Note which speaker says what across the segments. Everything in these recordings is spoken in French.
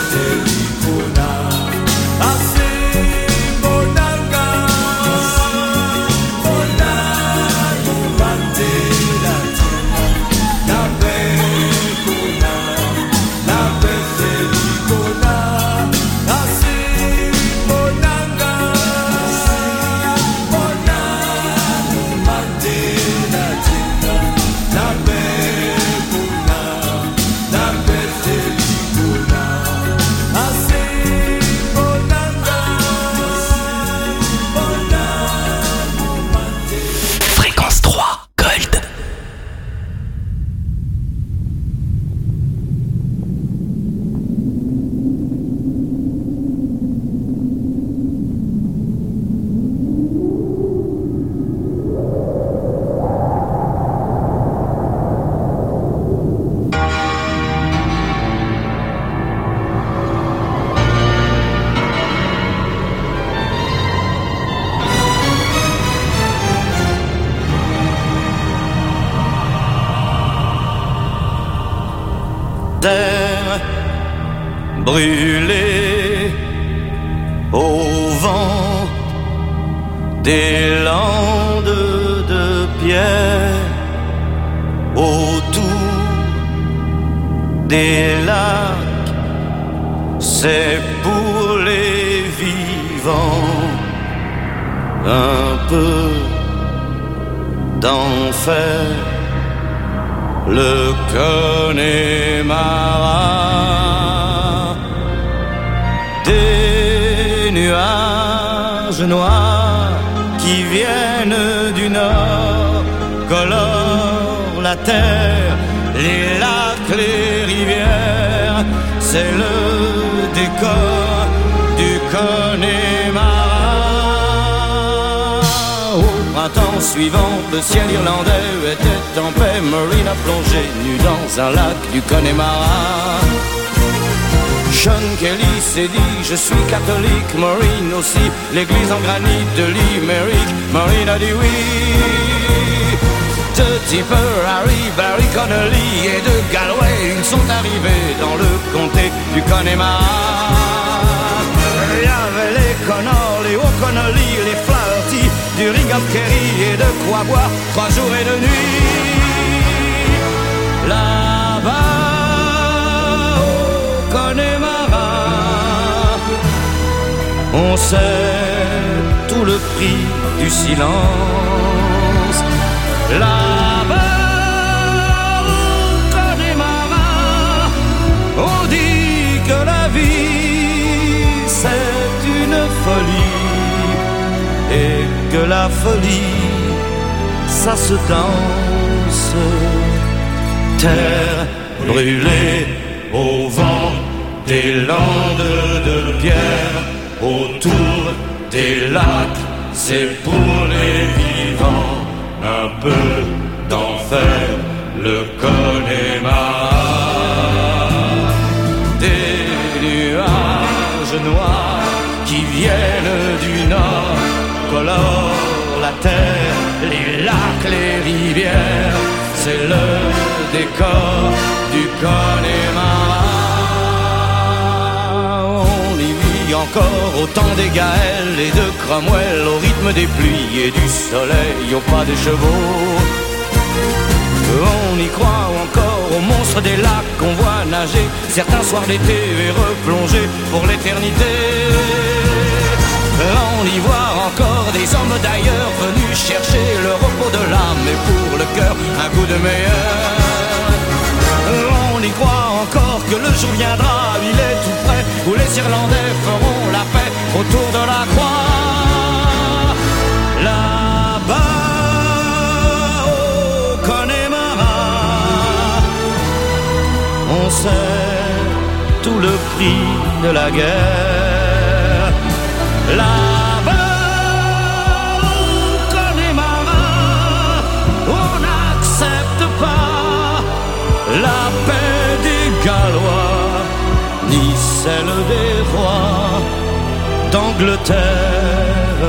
Speaker 1: terre brûlée au vent des landes de pierre autour des lacs, c'est pour les vivants un peu d'enfer. Le Connemara, des nuages noirs qui viennent du nord colorent la terre, les lacs, les rivières, c'est le décor du Connemara. Au printemps suivant, le ciel irlandais était en paix. Maureen a plongé nue dans un lac du Connemara. Sean Kelly s'est dit, je suis catholique. Maureen aussi, l'église en granit de Limerick. Maureen a dit oui. De Tipper, Harry, Barry Connolly et de Galway, ils sont arrivés dans le comté du Connemara. Il y avait les Connors, les O'Connolly, les Flaherty, du Ringham Kerry et de quoi boire 3 jours et 2 nuits. Là-bas au Connemara, on sait tout le prix du silence. Là-bas au Connemara, on dit que la vie c'est une folie et que la folie ça se danse. Terre brûlée au vent des landes de pierre, autour des lacs, c'est pour les vivants un peu d'enfer, le Connemara. Des nuages noirs qui viennent du nord colorent la terre, les lacs, les rivières, c'est le décor du Connemara. On y vit encore au temps des Gaëls et de Cromwell, au rythme des pluies et du soleil, au pas des chevaux. On y croit encore aux monstres des lacs qu'on voit nager certains soirs d'été et replonger pour l'éternité. On y voit encore des hommes d'ailleurs venus chercher le repos de l'âme et pour le cœur un coup de meilleur. On y croit encore que le jour viendra, il est tout près, où les Irlandais feront la paix autour de la croix. Là-bas au Connemara, on sait tout le prix de la guerre. Là-bas au Connemara, on n'accepte pas la paix des Gallois, ni celle des rois d'Angleterre.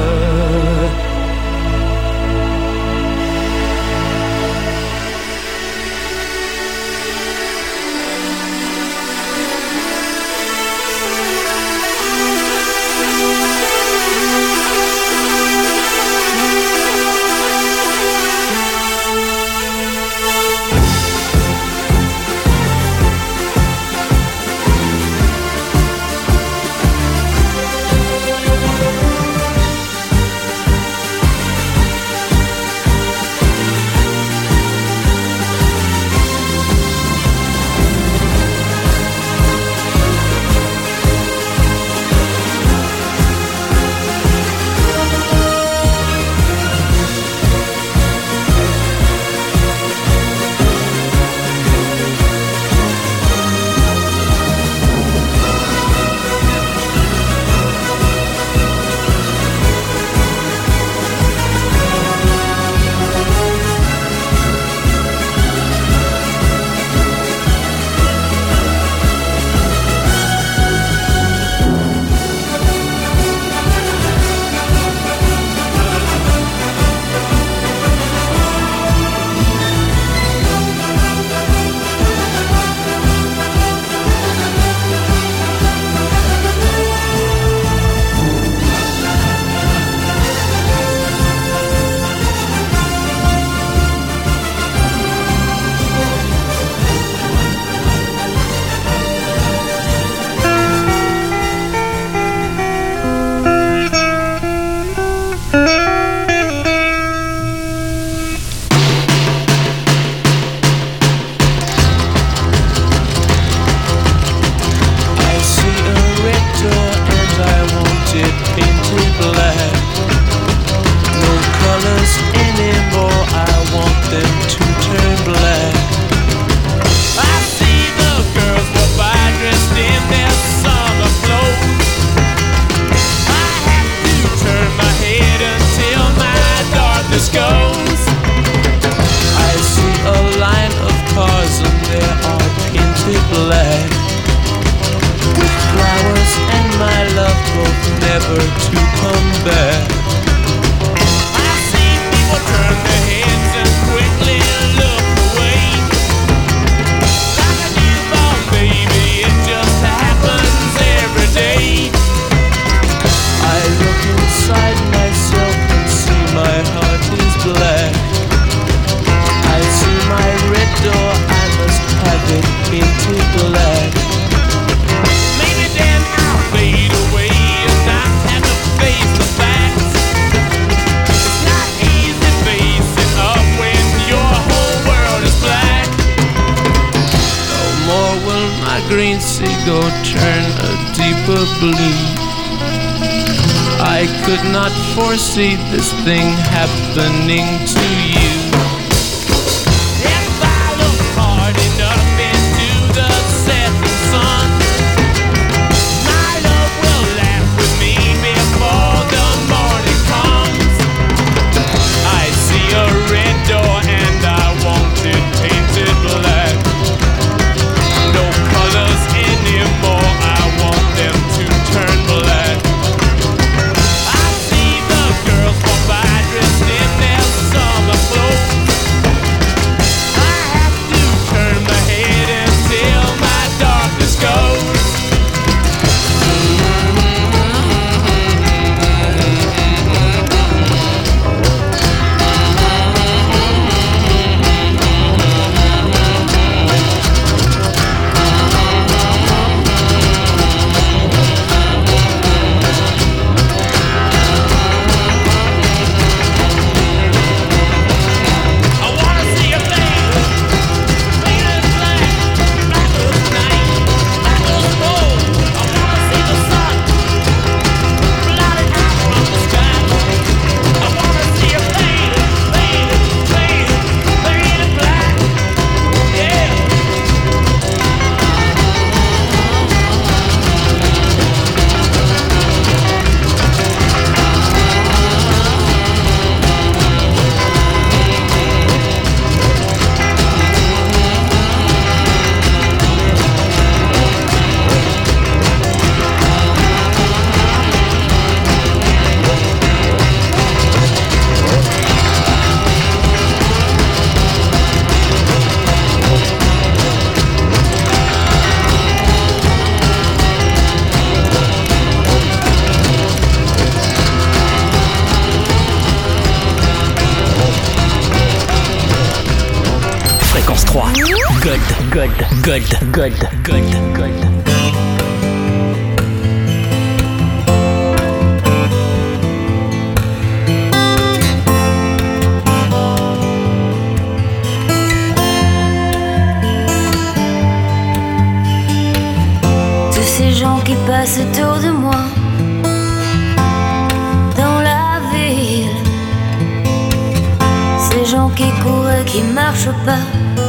Speaker 2: green seagull turn a deeper blue. I could not foresee this thing happening to you. If I look hard enough into the setting sun, my love will laugh with me before the morning comes. I see a red door and I want it painted black. No colors anymore, I want them to turn black. I see the girls walk by dressed in their summer clothes. I have to turn my head until my darkness goes. I wanna see a fade, fade as black, black as night, black as gold. I wanna see the sun, blotted out from the sky. I wanna see a fade, fade, fade, fade as black, yeah.
Speaker 3: Fréquence 3. Gold.
Speaker 4: Tous ces gens qui passent autour de moi dans la ville, ces gens qui courent et qui marchent pas,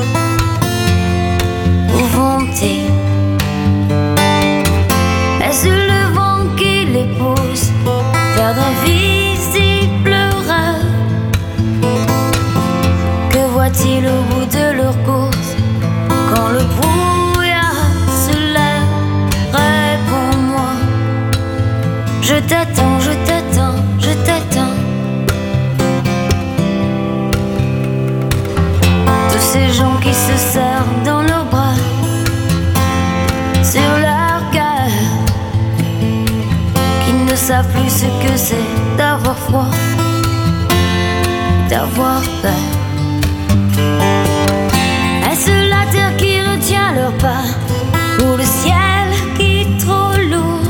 Speaker 4: où vont-ils? Est-ce le vent qui les pousse vers d'invisibles rêves? Que voient-ils au bout de leur course quand le brouillard se lève? Réponds-moi, je t'attends, je t'attends, je t'attends. Tous ces gens qui se serrent dans leurs bras, sur leur cœur, qui ne savent plus ce que c'est d'avoir froid, d'avoir peur. Est-ce la terre qui retient leurs pas, ou le ciel qui est trop lourd?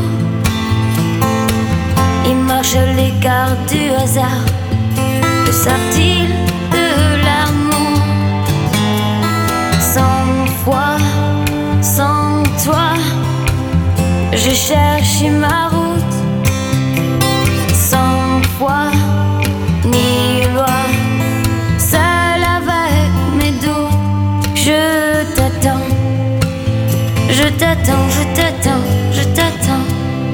Speaker 4: Ils marchent à l'écart du hasard, que savent-ils de l'amour? Sans foi, sans toi, je cherche ma route. Sans foi ni loi, seul avec mes doutes, je t'attends, je t'attends, je t'attends, je t'attends.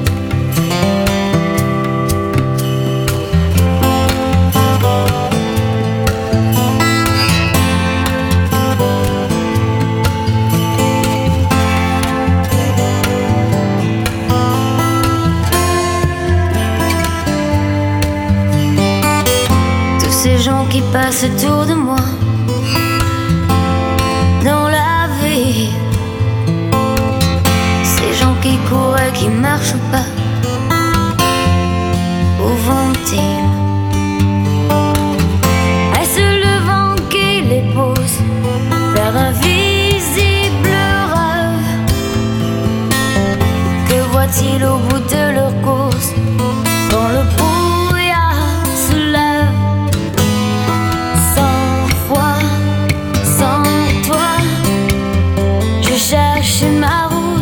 Speaker 4: Ces gens qui passent autour de moi dans la vie, ces gens qui courent et qui marchent pas, où vont-ils? Est-ce le vent qui les pousse vers d'invisibles rêves? Que voient-ils au bout de leur course quand le brouillard se lève? Sans toi, je cherche ma route.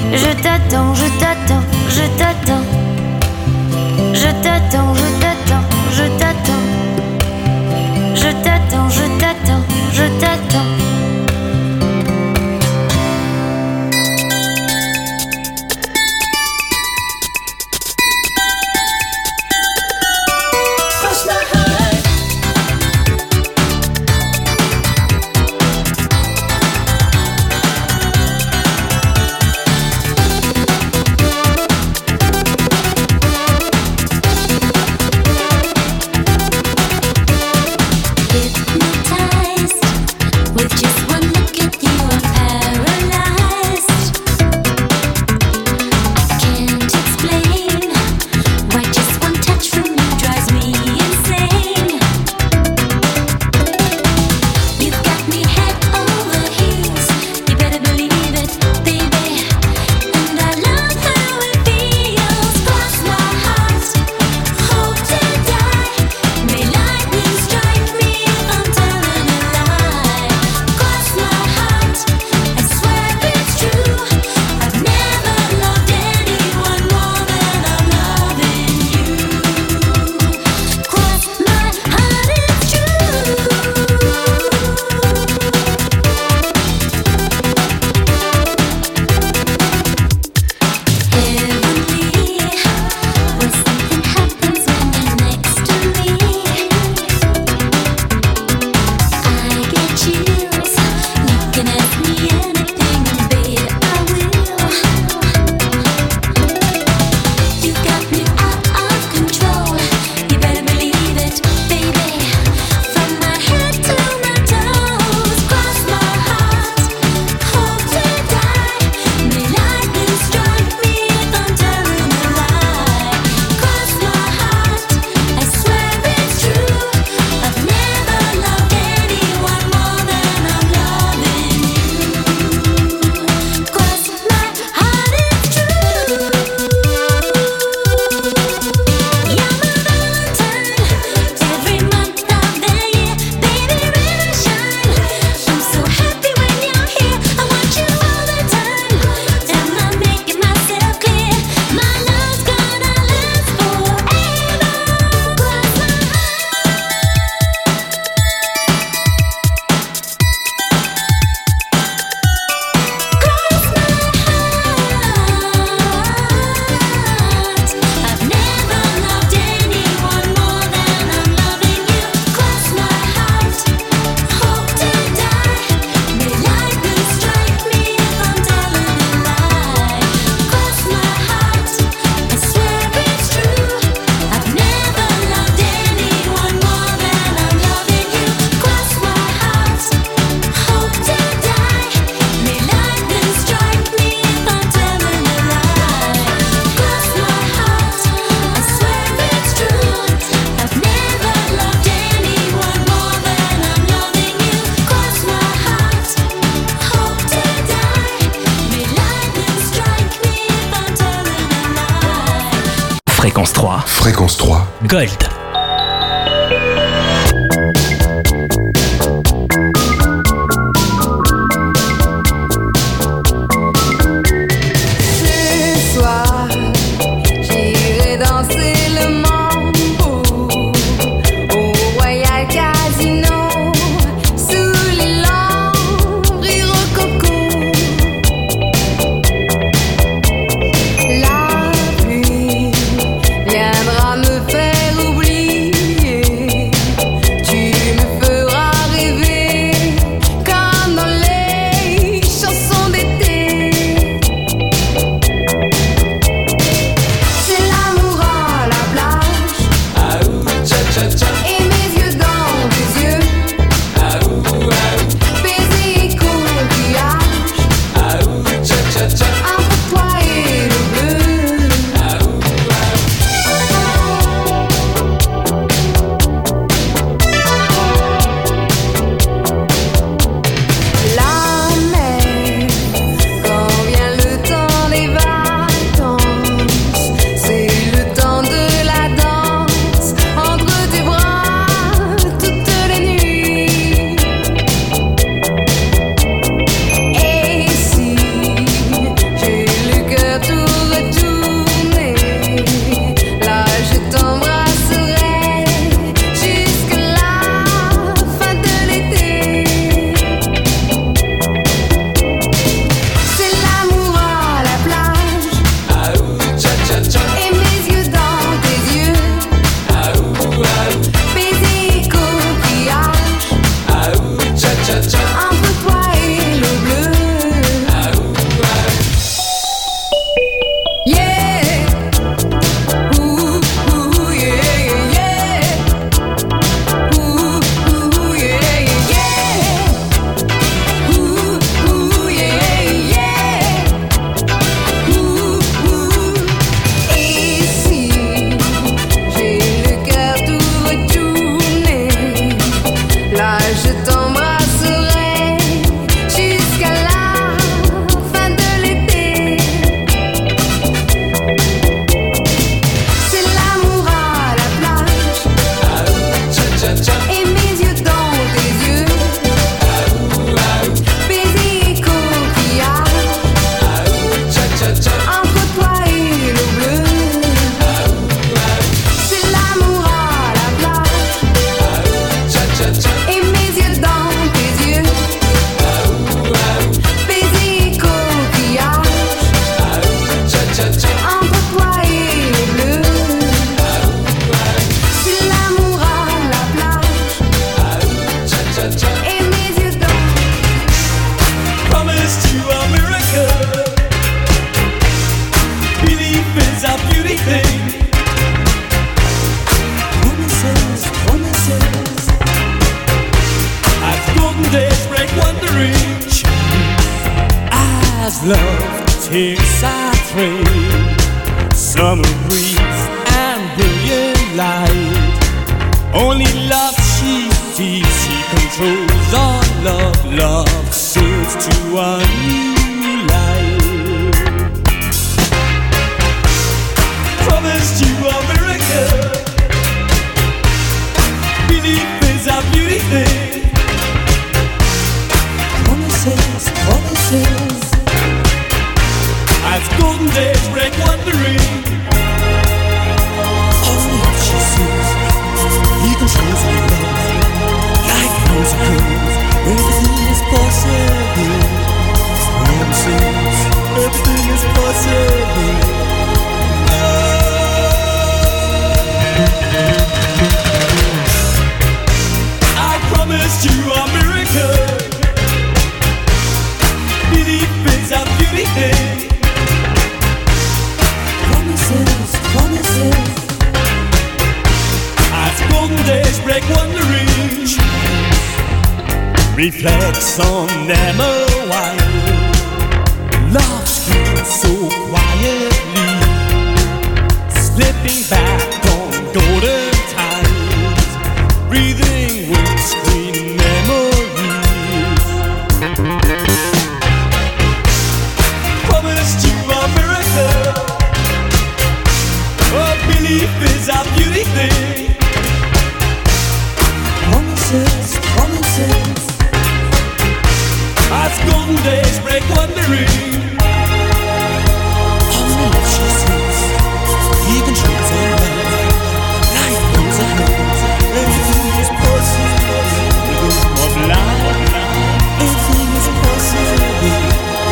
Speaker 4: Je t'attends, je t'attends, je t'attends. Je t'attends, je t'attends, je t'attends. Je t'attends, je t'attends, je t'attends.
Speaker 3: Fréquence 3.
Speaker 5: Fréquence 3.
Speaker 3: Gold.
Speaker 6: La pluie viendra me faire oublier
Speaker 3: seaside trade, summer breeze and brilliant light. Only love she feels, she controls all love. Love sails to a new life. Promised you a miracle. Belief is a beauty thing. Promises, promises. As golden days break wondering. Only if she sees, he controls her love. Life knows a curve. Everything is possible. Promises, everything is possible. I promised you a miracle. Belief is a beauty thing. Promises, promises. As golden days break wondering. Reflects on them a while. Love screams so quietly, slipping back on golden tides, breathing windscreen memories. Promised you a miracle. A belief is a beauty thing. Promises, promises. As golden days break wondering. Only if she sees, he controls her love. Life goes ahead. Everything is possible. Rhythm of life. Everything is possible.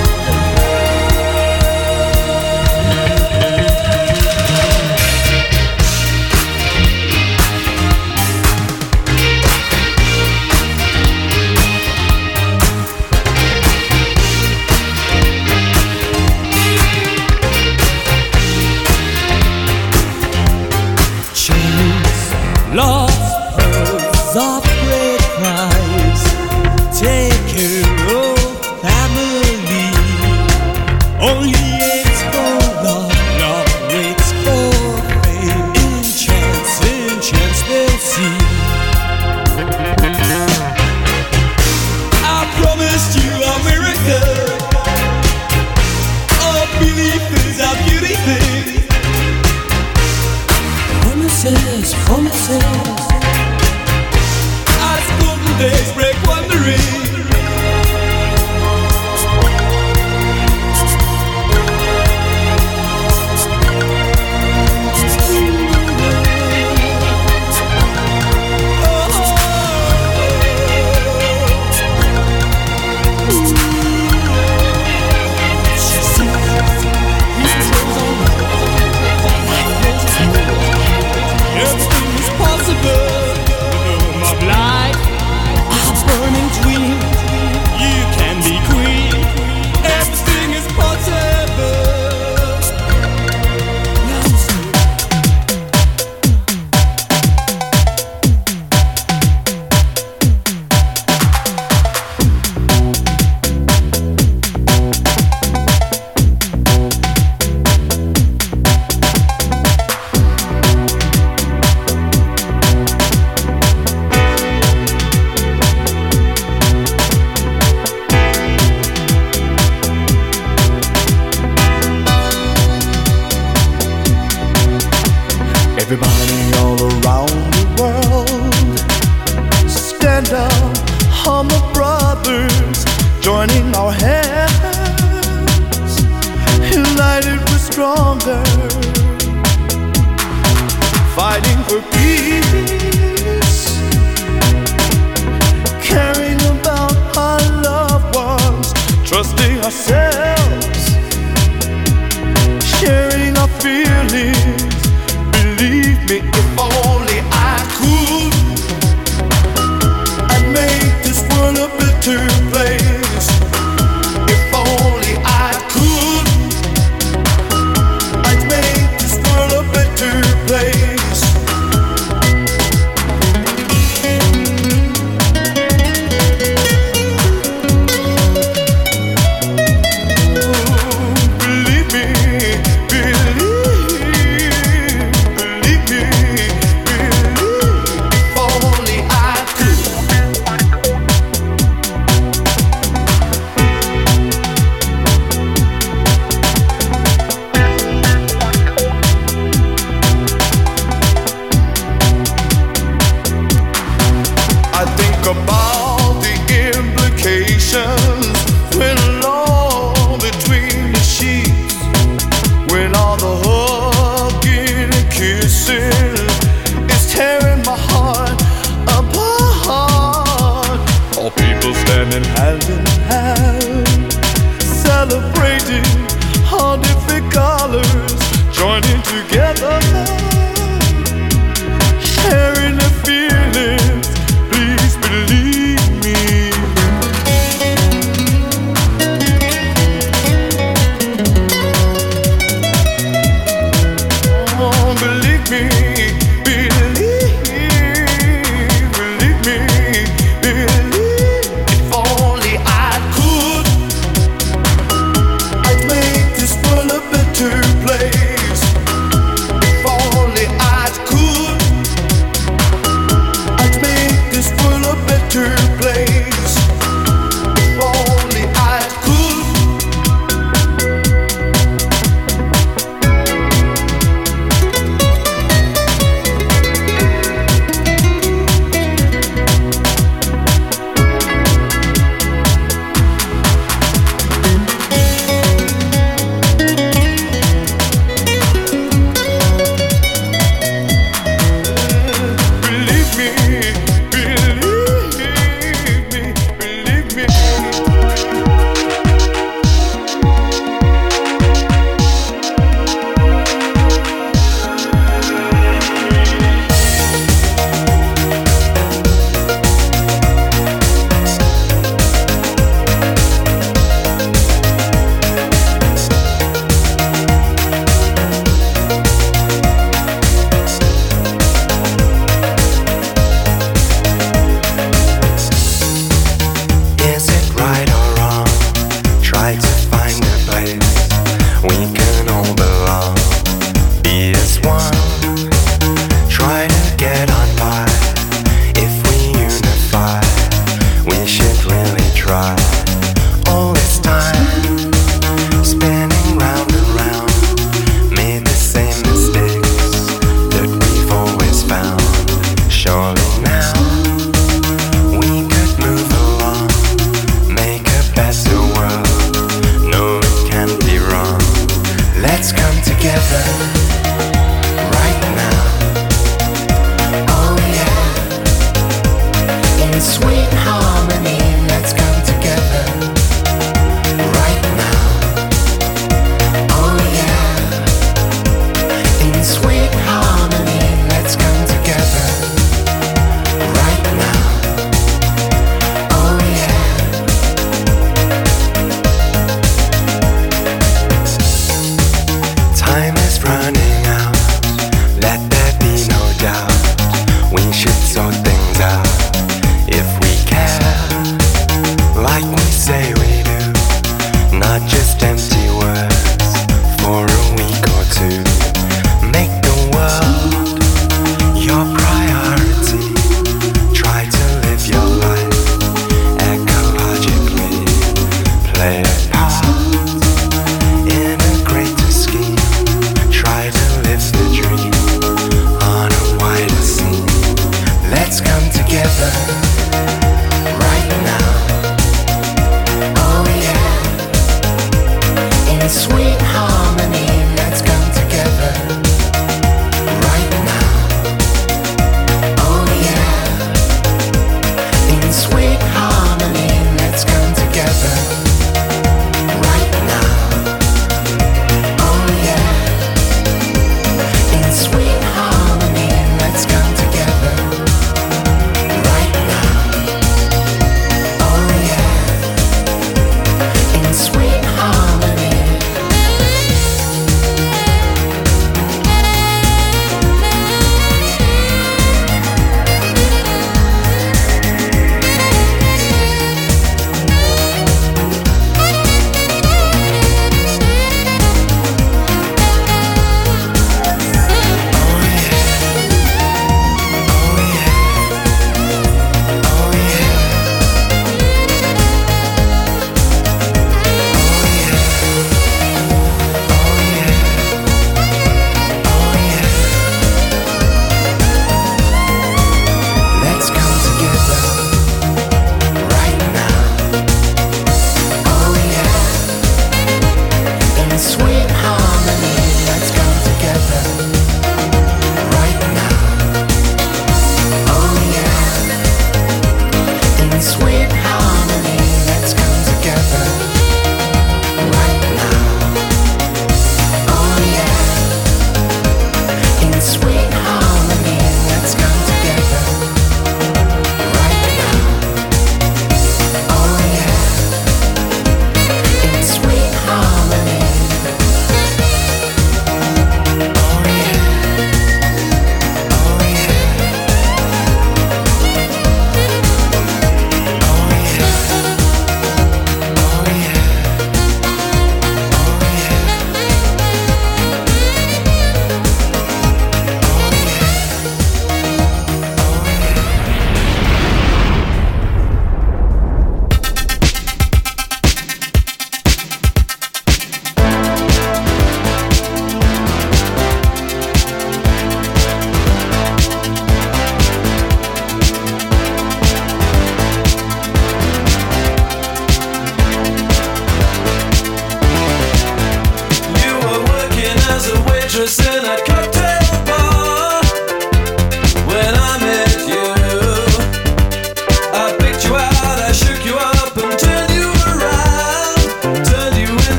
Speaker 3: Lost pearls of great price. Take care of family. Only it's for love. Love waits for fame. In chance they'll see. I promised you a miracle. A belief is a beauty thing. Promises, promises. As golden days break wondering. Everything is possible. The room of life, a burning dream. You can be queen. Everything is possible.
Speaker 5: Everybody all around the world, stand up, humble brothers, joining our hands, united we're stronger, fighting for peace, caring about our loved ones, trusting ourselves, sharing our feelings. Believe me, if only I could, I'd make this world a better place. If only I could, I'd make this world a better place. Oh, believe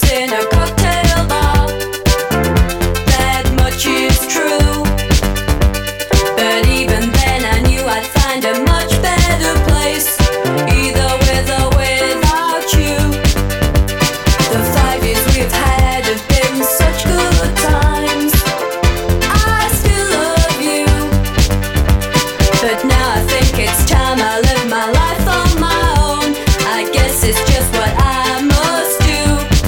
Speaker 6: in a cocktail bar. That much is true. But even then I knew I'd find a much better place, either with or without you. The 5 years we've had have been such good times. I still love you, but now I think it's time I live my life on my own. I guess it's just what I must do.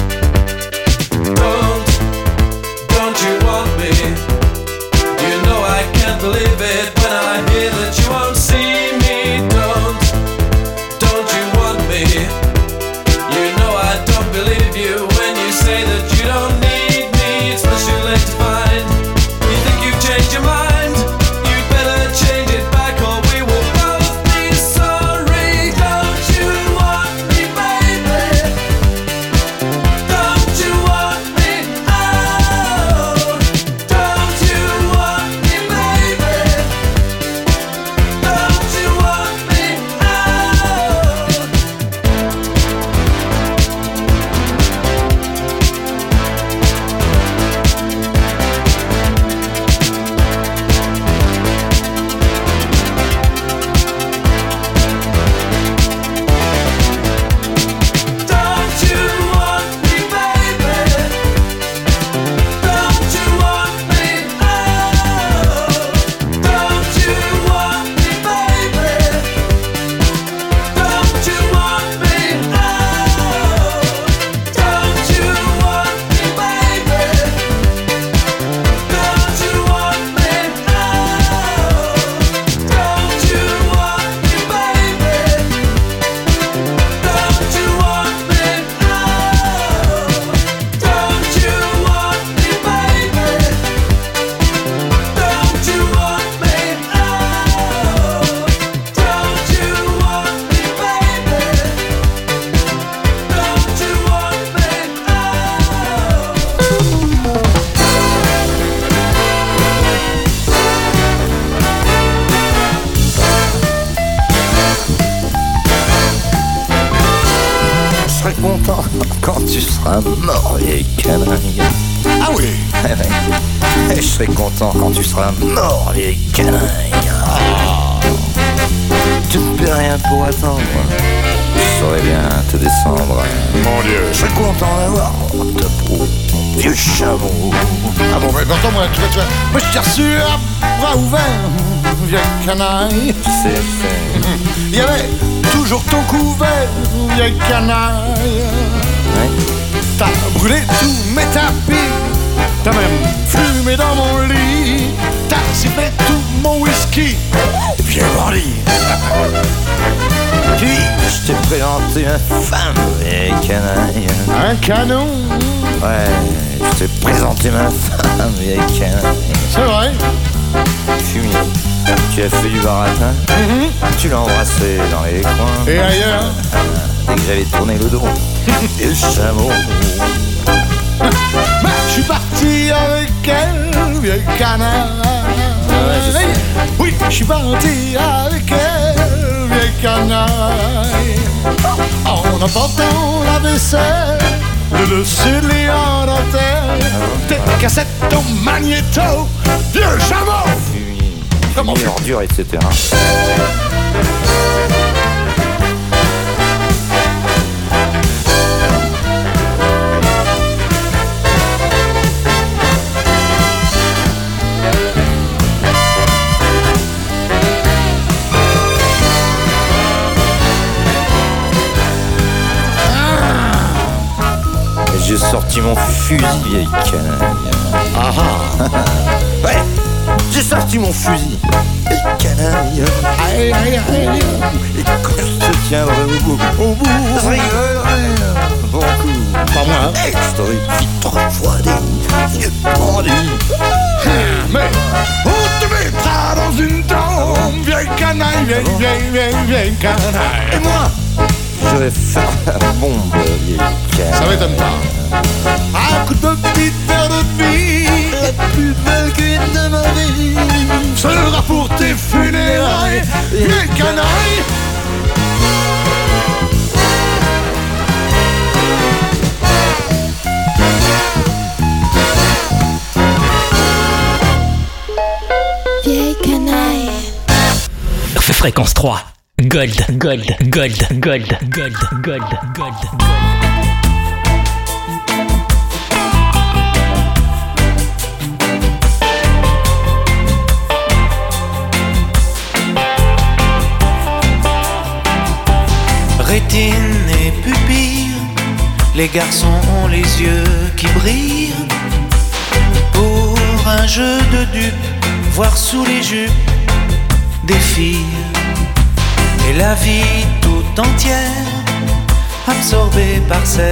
Speaker 7: Don't you want me? You know I can't believe it when I hear that you won't see me. Don't you want me? You know I don't believe you when you say that you don't need me. It's much too late to find. You think you've changed your mind? You'd better change it back or we will both be sorry. Don't you want me, baby? Don't you want me? Oh, don't you want me, baby? Don't you want me? Don't you want me, baby? Don't you want me? Oh, don't you want me, baby? Don't you want me? Oh, don't you want me, baby? Don't you want me? Oh, don't you want me, baby? Don't you want me? Oh, don't you want me, baby? Don't you want me? Oh, don't you want me, baby? Don't you want me?
Speaker 1: Je serai content quand tu seras mort, vieille canaille.
Speaker 8: Ah oui.
Speaker 1: Et je serai content quand tu seras mort, vieille canaille. Tu ne peux rien pour attendre. Je saurais bien te descendre.
Speaker 8: Mon Dieu.
Speaker 1: Je serai content d'avoir ta peau, mon vieux chameau.
Speaker 8: Ah bon, mais attends, moi, tu vois. Moi, je t'ai reçu à bras ouverts, vieille canaille.
Speaker 1: C'est
Speaker 8: Il y avait toujours ton couvert, vieille canaille.
Speaker 1: ouais.
Speaker 8: T'as brûlé tous mes tapis, t'as même fumé dans mon lit, t'as sifflé tout mon whisky, vieux bandit.
Speaker 1: Puis je t'ai présenté ma femme, vieille canaille.
Speaker 8: Un canon,
Speaker 1: Ouais, je t'ai présenté ma femme, vieille canaille.
Speaker 8: c'est vrai.
Speaker 1: Fumier, tu as fait du baratin. Tu l'as embrassé dans les coins.
Speaker 8: Et ailleurs,
Speaker 1: Dès que j'avais tourné le dos. Et le chameau.
Speaker 8: bah, je suis parti avec elle, vieille canaille.
Speaker 1: je sais.
Speaker 8: Oui, je suis parti avec elle, vieille canaille. En emportant la vaisselle, le CD en dentelle, tes cassettes au magnéto, vieux chameau.
Speaker 1: Fumier,
Speaker 8: Comment
Speaker 1: fumier, ordure, etc. J'ai sorti mon fusil, vieille canaille. Ouais, j'ai sorti mon fusil, vieille canaille.
Speaker 8: Aïe, aïe, aïe.
Speaker 1: Et quand je te tiendrai au bout, je rigolerai bon coup.
Speaker 8: Pas moi, hein.
Speaker 1: Et je t'aurais vite refroidi, vieux bandit.
Speaker 8: Mais on te mettra dans une tombe, vieille canaille, vieille canaille.
Speaker 1: Et moi, je vais faire la bombe, vieille canaille.
Speaker 8: Ça m'étonne pas. Un coup de petite verre de vie,
Speaker 1: La plus belle cuite de ma vie
Speaker 8: sera pour tes funérailles, vieille canaille.
Speaker 9: Fréquence 3. Gold, gold, gold, gold, gold, gold, gold.
Speaker 10: Rétine et pupille, les garçons ont les yeux qui brillent. Pour un jeu de dupes, voir sous les jupes des filles. Et la vie tout entière, absorbée par cette